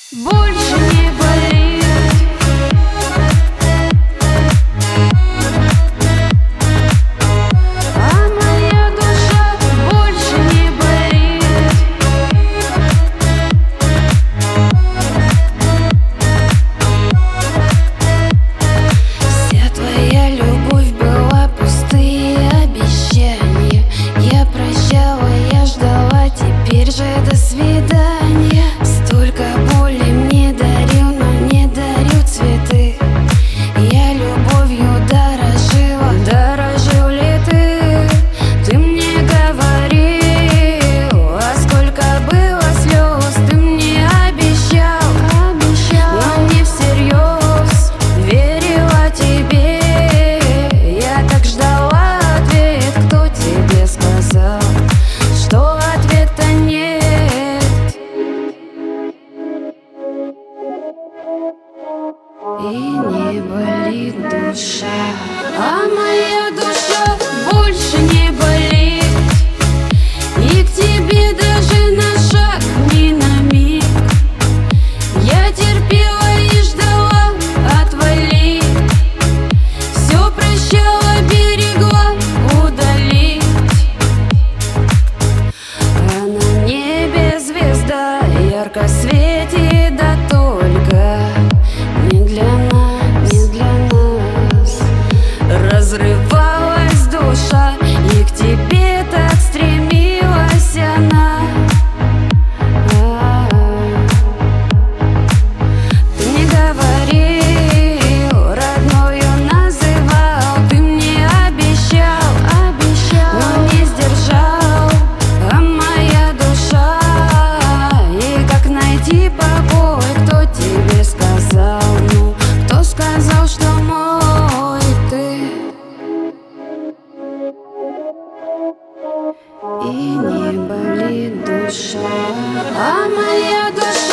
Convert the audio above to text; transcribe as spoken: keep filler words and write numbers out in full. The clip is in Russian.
Больше не болит. А моя душа больше не болит. Вся твоя любовь была пустые обещания. Я прощала, я ждала, теперь же до свидания. Столько боли мне дарил, но не дарил цветы. Я любовью дорожила, дорожил ли ты? Ты мне говорил, а сколько было слез. Ты мне обещал, обещал, но не всерьез. Верила тебе, я так ждала ответ. Кто тебе сказал, что ответа нет? И не болит душа, а моя душа больше не болит. И к тебе даже на шаг, ни на миг. Я терпела и ждала, отвали. Все прощала, берегла, удалить. А на небе звезда ярко светит, да только не для нас, не для нас. Разрывалась душа, и к тебе так стремилась она. А-а-а. Ты мне говорил, родною называл. Ты мне обещал, обещал, но не сдержал. А моя душа, и как найти покой? Кто тебе сказал, ну, кто сказал, что мой ты? И не болит душа, а моя душа